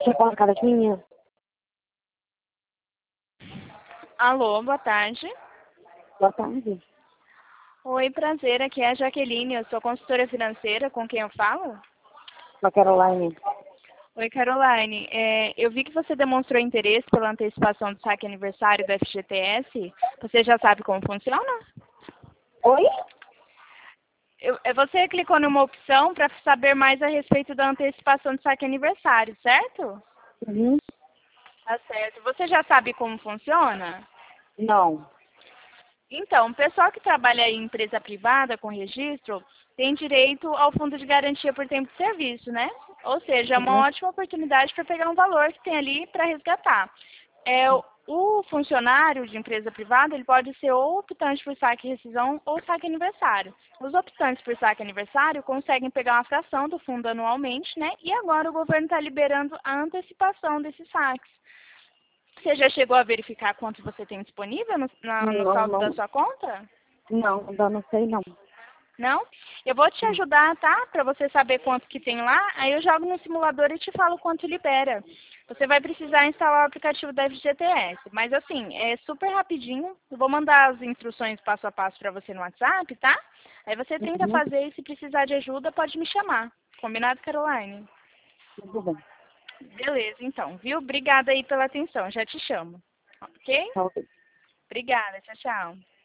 Chegou na casa das minhas? Alô, boa tarde. Boa tarde. Oi, prazer, aqui é a Jaqueline, eu sou consultora financeira, com quem eu falo? Com a Caroline. Oi, Caroline, eu vi que você demonstrou interesse pela antecipação do saque aniversário do FGTS, você já sabe como funciona? Oi? Você clicou numa opção para saber mais a respeito da antecipação do saque aniversário, certo? Uhum. Tá certo. Você já sabe como funciona? Não. Então, o pessoal que trabalha em empresa privada com registro tem direito ao fundo de garantia por tempo de serviço, né? Ou seja, é uma Uhum. ótima oportunidade para pegar um valor que tem ali para resgatar. O funcionário de empresa privada, ele pode ser ou optante por saque e rescisão ou saque aniversário. Os optantes por saque aniversário conseguem pegar uma fração do fundo anualmente, né? E agora o governo está liberando a antecipação desses saques. Você já chegou a verificar quanto você tem disponível no Não, saldo da não. sua conta? Não, ainda não sei não. Não? Eu vou te ajudar, tá? Para você saber quanto que tem lá. Aí eu jogo no simulador e te falo quanto libera. Você vai precisar instalar o aplicativo da FGTS. Mas assim, é super rapidinho. Eu vou mandar as instruções passo a passo para você no WhatsApp, tá? Aí você tenta Uhum. fazer e se precisar de ajuda, pode me chamar. Combinado, Caroline? Tudo bem. Beleza, então, viu? Obrigada aí pela atenção. Já te chamo. Ok? Tá ok. Obrigada. Tchau, tchau.